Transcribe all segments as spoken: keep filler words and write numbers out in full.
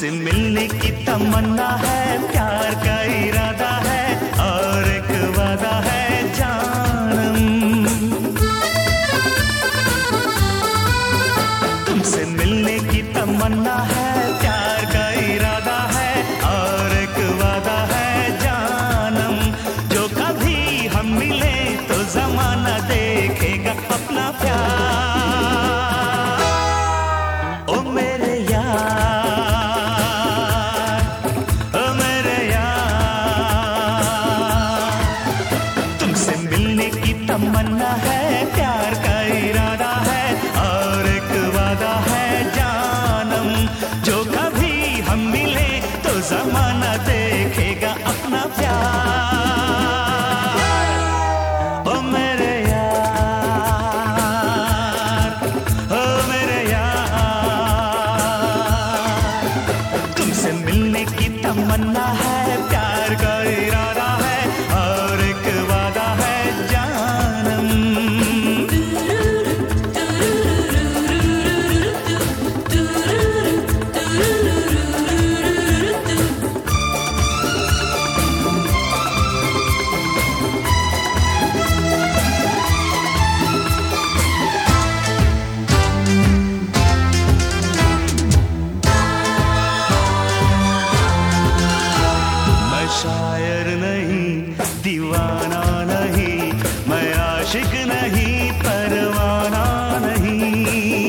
तुमसे मिलने की तमन्ना है, प्यार का इरादा है और एक वादा है जानम। तुमसे मिलने की तमन्ना है, प्यार का इरादा है और एक वादा है जानम। जो कभी हम मिले तो जमाना देखेगा अपना प्यार। ओ मेरे तमन्ना है, प्यार का इरादा है और एक वादा है जानम। जो कभी हम मिले तो जमाना देखेगा अपना प्यार। ओ मेरे यार, ओ मेरे यार, तुमसे मिलने की तमन्ना है, प्यार का इरादा है और एक वादा है शायर नहीं, दीवाना नहीं, मैं आशिक नहीं, परवाना नहीं।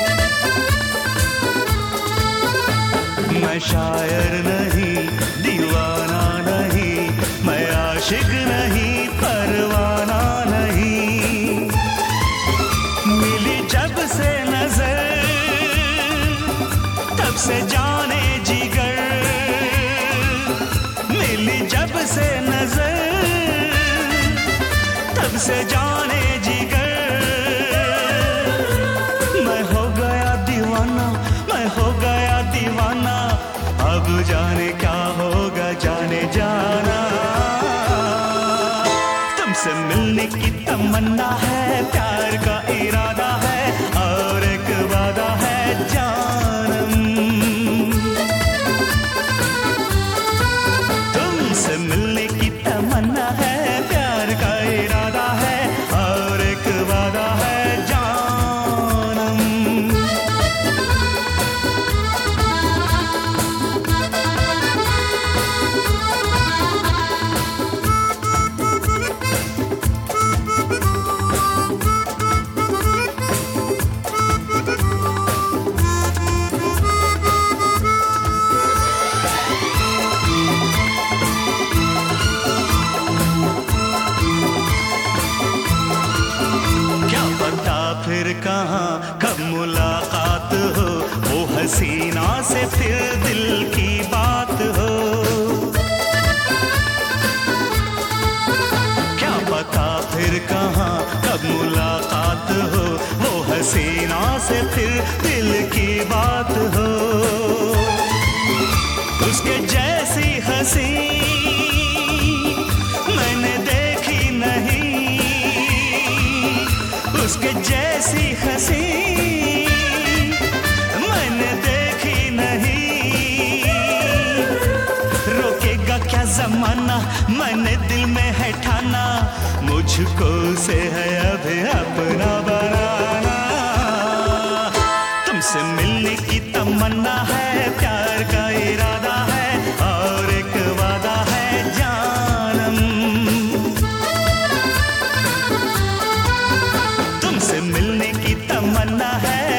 मैं शायर नहीं, दीवाना नहीं, मैं आशिक नहीं, परवाना नहीं। मिली जब से नजर तब से जाने जिगर, मिली जब से नजर तब से जाने जिगर। मैं हो गया दीवाना, मैं हो गया दीवाना, अब जाने क्या होगा जाने जाना। तुमसे मिलने की तमन्ना है, प्यार का इरादा है और एक वादा है जानम। मिलने की तमन्ना है, प्यार का इरादा है और एक वादा है जानम। फिर कहाँ कब मुलाकात हो, वो हसीना से फिर दिल की बात हो। क्या पता फिर कहाँ कब मुलाकात हो, वो हसीना से फिर दिल की बात हो। उसके जैसी हंसी मैंने देखी नहीं, उसके जैसी हंसी मैंने देखी नहीं। रोकेगा क्या जमाना, मैंने दिल में है ठाना, मुझको से है अभी अपना बनाना। तुमसे मिलने की तमन्ना है, प्यार का इरादा है और एक वादा है जानम। तुमसे मिलने की तमन्ना है,